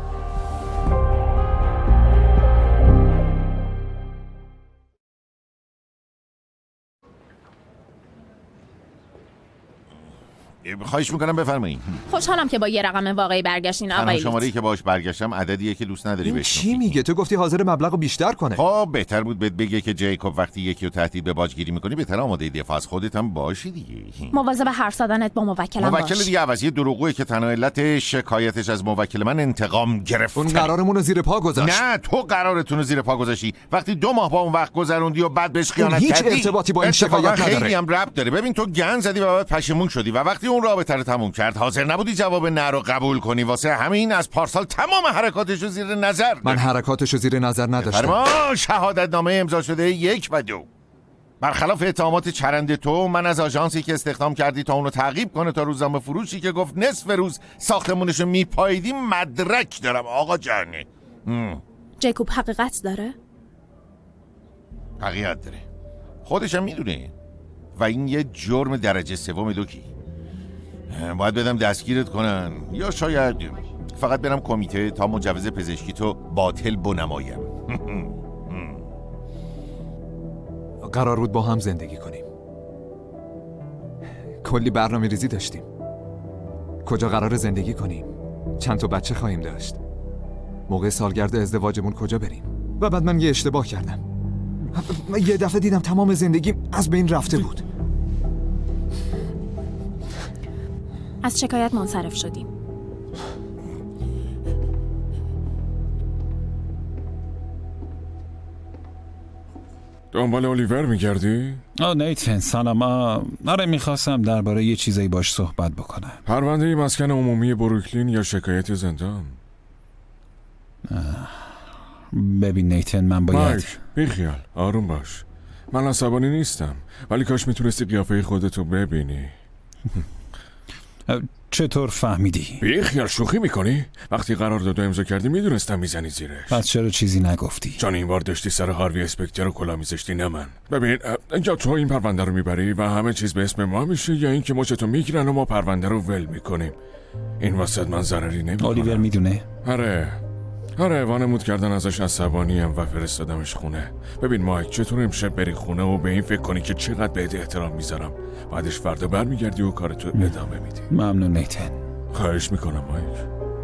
خواهش میکنم بفرمایید. خوشحالم که با یه رقم واقعی برگشتین آقای لیت. شماره‌ای که باهاش برگشتم عددیه که دوست نداری بشنوی. چی میگه؟ تو گفتی حاضر مبلغو بیشتر کنه. خب بهتر بود بهت بگه که جیکوب وقتی یکی رو تهدید به باجگیری میکنی بهتر آماده دفاع از خودت هم باشی دیگه. مواظب حرف زدنت با موکلم باش. موکل دیگه عوضی دروغوئه که تنها علت شکایتش از موکل من انتقام گرفتن. اون قرارمون رو زیر پا گذاشت. نه تو قرارتون رو زیر پا گذاشتی وقتی 2 ماه با اون وقت گذروندی و بعد بهش خیانت کردی. هیچ ارتباطی با این شکایت نداره. خیلی هم ربط داره. ببین تو گند زدی و بعد پشیمون شدی و وقتی اون رابطه رو تموم کرد حاضر نبودی جواب نه رو قبول کنی. واسه همین از پارسال تمام حرکاتشو زیر نظر. من حرکاتشو زیر نظر نداشتم. فرما شهادتنامه امضا شده 1 و 2. برخلاف اتهامات چرند تو، من از آژانسی که استخدام کردی تا اونو تعقیب کنه تا روزنامه فروشی که گفت نصف روز ساختمونشو میپاییدی مدرک دارم آقا جانه. جیکوب حقیقت داره؟ حقیقت داره. خودشم میدونه. و این یه جرم درجه 3 دوکی. باید بدم دستگیرت کنن یا شاید فقط برم کمیته تا مجوز پزشکی تو باطل بنمایم. قرار بود با هم زندگی کنیم. کلی برنامه ریزی داشتیم. کجا قرار زندگی کنیم؟ چند تا بچه خواهیم داشت؟ موقع سالگرد ازدواجمون کجا بریم؟ و بعد من یه اشتباه کردم. یه دفعه دیدم تمام زندگیم از بین رفته بود. از شکایت منصرف شدیم. دنبال الیور میگردی؟ نیتن سلام. آره میخواستم درباره یه چیزایی باش صحبت بکنم. پرونده مسکن عمومی بروکلین یا شکایت زندان؟ ببین نیتن من باید مایک بیخیال آروم باش. من عصبانی نیستم ولی کاش میتونستی قیافه خودتو ببینی. چطور فهمیدی؟ بیخیال شوخی میکنی؟ وقتی قرارداد امضا کردی میدونستم میزنی زیرش. پس چرا چیزی نگفتی؟ چون این بار داشتی سر هاروی اسپکتر رو کلا میذاشتی نه من. ببین یا تو این پرونده رو میبری و همه چیز به اسم ما میشه یا اینکه مچتو میگیرن و ما پرونده رو ول میکنیم. این واسط من ضرری نمیکنه. الیور میدونه؟ آره وانمود کردن ازش عصبانیم و فرستادمش خونه. ببین مایک چطور امشب بری خونه و به این فکر کنی که چقدر بهت احترام میذارم بعدش فردا برمیگردی و کارتو ادامه میدی. ممنون نیتن. خواهش میکنم مایک.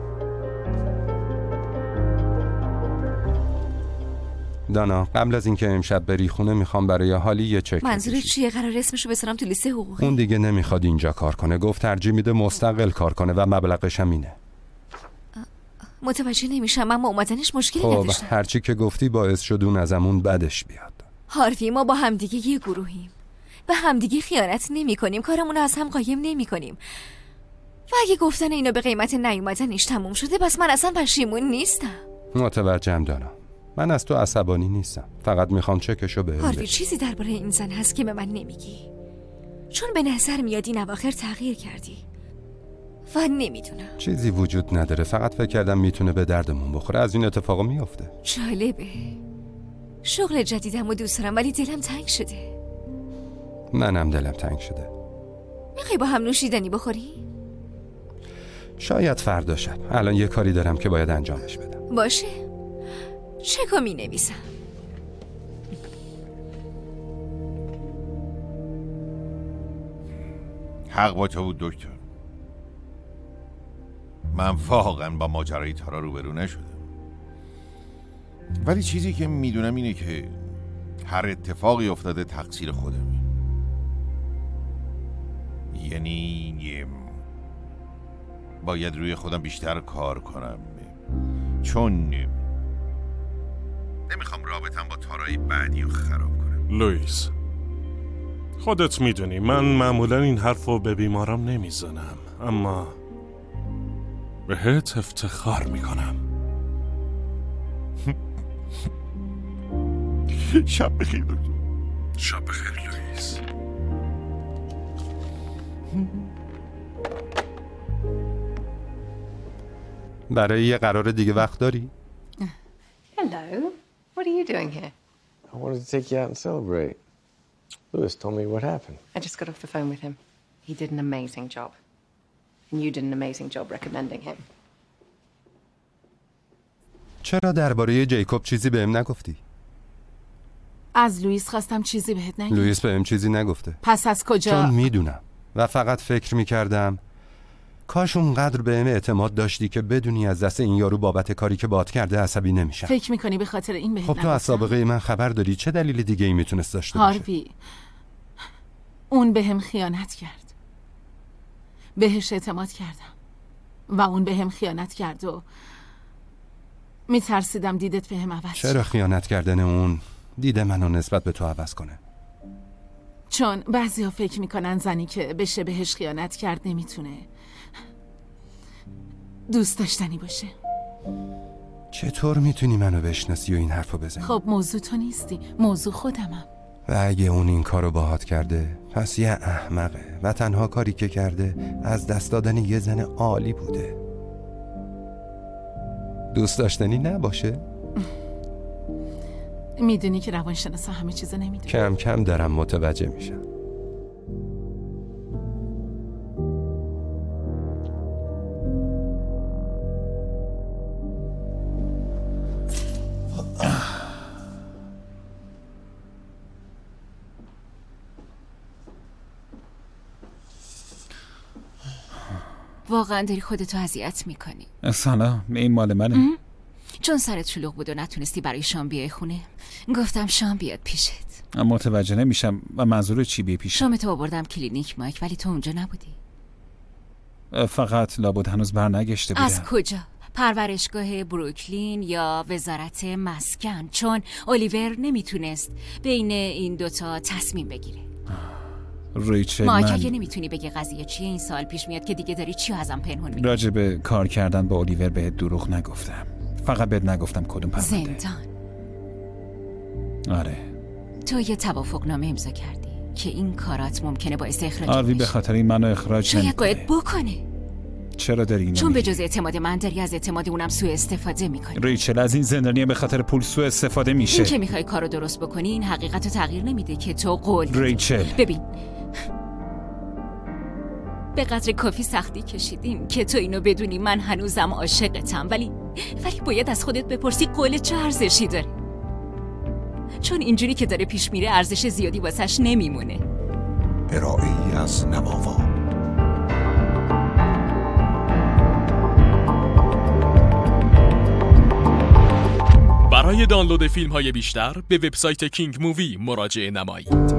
دانا قبل از اینکه امشب بری خونه میخوام برای هالی یه چک. منظورت چیه؟ قرار اسمشو بذارم تو لیست حقوقی؟ اون دیگه نمیخواد اینجا کار کنه. گفت ترجیح میده مستقل کار کنه و مبلغش هم اینه. متوجه نمیشم. من با اومدنش مشکلی نداشتم. هرچی که گفتی باعث شد اون ازمون بدش بیاد. هاروی ما با همدیگه یه گروهیم. به همدیگه خیانت نمی کنیم. کارمون رو از هم قایم نمی کنیم. و اگه گفتن اینو به قیمت نیومدنش تموم شده پس من اصلا پشیمون نیستم. متوجهم دانا. من از تو عصبانی نیستم. فقط میخوام چکشو بهم بدی. هاروی چیزی درباره این زن هست که به من نمیگی؟ چون به نظر میاد این اواخر تغییر کردی. و نمیدونم. چیزی وجود نداره. فقط فکر کردم میتونه به دردمون بخوره. از این اتفاقا میفته. جالبه. شغل جدیدمو دوست دارم ولی دلم تنگ شده. منم دلم تنگ شده. میخوای با هم نوشیدنی بخوری؟ شاید فردا شب. الان یه کاری دارم که باید انجامش بدم. باشه. چکو می نویسم. حق با تو بود دکتر. من واقعا با ماجرای تارا روبرو نشدم. ولی چیزی که میدونم اینه که هر اتفاقی افتاده تقصیر خودمه. یعنی باید روی خودم بیشتر کار کنم چون نمیخوام رابطم با تارای بعدی رو خراب کنم. لوئیس خودت میدونی من معمولا این حرفو به بیمارم نمیزنم اما بهت افتخار میکنم. شب بخیر دکتر. شب بخیر لوئیس. برای یه قرار دیگه وقت داری؟ Hello. What are you doing here? I wanted to take you out and celebrate. Lewis told me what happened. I just got off the phone with him. He did an amazing job. And you did an amazing job recommending him. چرا درباره جیکوب چیزی بهم نگفتی؟ از لوئیس خواستم چیزی بهت نگم. لوئیس بهم چیزی نگفته. پس از کجا؟ چون میدونم و فقط فکر میکردم کاش اونقدر بهم اعتماد داشتی که بدونی از دست این یارو بابت کاری که باد کرده عصبی نمیشم. فکر میکنی به خاطر این بهت خب تو از سابقه من خبر داری، چه دلیل دیگه ای میتونست داشته باشه؟ هاروی، اون بهم خیانت کرد. بهش اعتماد کردم و اون بهم خیانت کرد و میترسیدم دیدت بهم عوض. چرا خیانت کردن اون دید منو نسبت به تو عوض کنه؟ چون بعضیا فکر میکنن زنی که بشه بهش خیانت کرد نمیتونه دوست داشتنی باشه. چطور میتونی منو بشناسی و این حرفو بزنی؟ خب موضوع تو نیستی، موضوع خودمم. و اگه اون این کارو باهات کرده پس یه احمقه و تنها کاری که کرده از دست دادن یه زن عالی بوده. دوست داشتنی نباشه؟ میدونی که روانشناسا همه چیزو نمیدونن. کم کم دارم متوجه میشم. واقعا داری خودتو اذیت میکنی. سلام، این مال منه. چون سرت شلوغ بود و نتونستی برای شام بیای خونه، گفتم شام بیاد پیشت. متوجه نمیشم و منظور چی بیای پیشت؟ شامتو آوردم کلینیک مایک، ولی تو اونجا نبودی. فقط لابد هنوز برنگشته بودم. از کجا؟ پرورشگاه بروکلین یا وزارت مسکن؟ چون الیور نمیتونست بین این دوتا تصمیم بگیره. ریچل، مایک اگه نمیتونی بگی قضیه چیه، این سال پیش میاد که دیگه داری چی ازم پنهون میکنی. راجع به کار کردن با الیور بهت دروغ نگفتم، فقط بهت نگفتم کدوم پرونده. زندان. آره، تو یه توافقنامه امضا کردی که این کارات ممکنه باعث اخراج آروی به خاطر این منو اخراج نمیکنه. شاید باید بکنه. چرا داری اینو چون به جز اعتماد من داری از اعتماد اونم سوء استفاده میکنی. ریچل، از این زندانی به خاطر پول سوء استفاده میشه. این که میخوای کارو درست بکنی این حقیقت رو تغییر نمیده که تو قول. ریچل، ببین، به قدر کافی سختی کشیدیم که تو اینو بدونی من هنوزم عاشقتم، ولی باید از خودت بپرسی قول چه ارزشی داره. چون اینجوری که داره پیش میره ارزش زیادی واسش نمیمونه. ارائه‌ای از نماوا. برای دانلود فیلم‌های بیشتر به وبسایت کینگ مووی مراجعه نمایید.